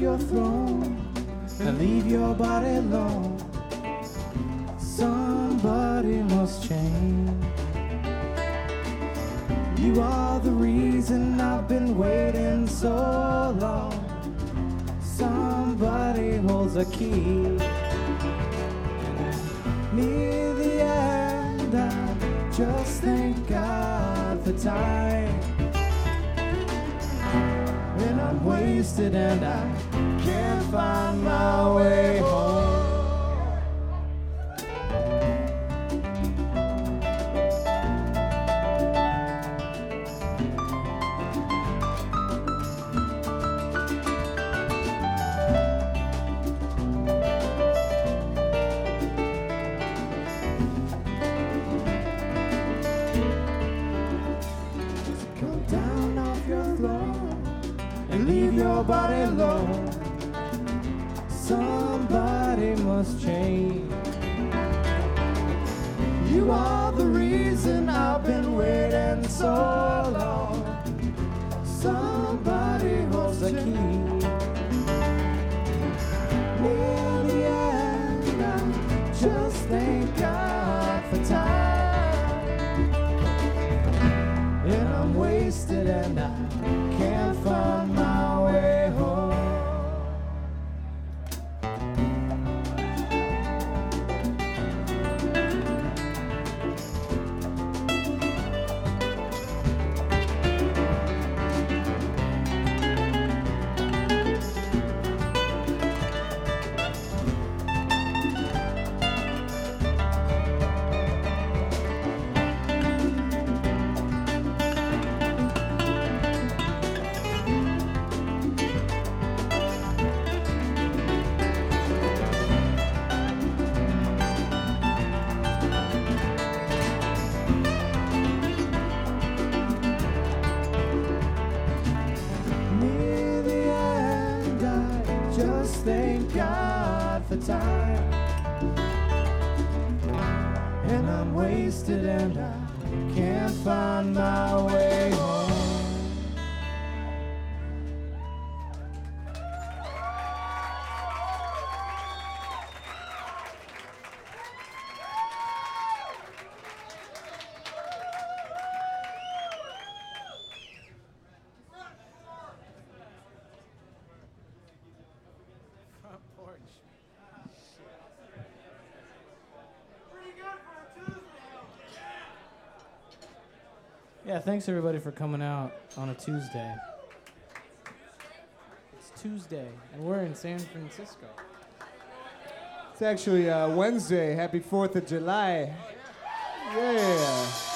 your throne and leave your body alone. Somebody must change. You are the reason I've been waiting so long. Somebody holds a key. Near the end, I just thank God for time. When I'm wasted and I can't find my way home. Come down off your throne and leave your body alone. Somebody must change. You are the reason I've been waiting so long. Somebody holds the key. Near the end, I just thank God for time. And I'm wasted and I can't find my way home. Near the end, I just thank God for time. And I'm wasted and I can't find my way home. Front porch. Pretty good for a Tuesday. Yeah, thanks everybody for coming out on a Tuesday. It's Tuesday, and we're in San Francisco. It's actually Wednesday. Happy 4th of July. Yeah.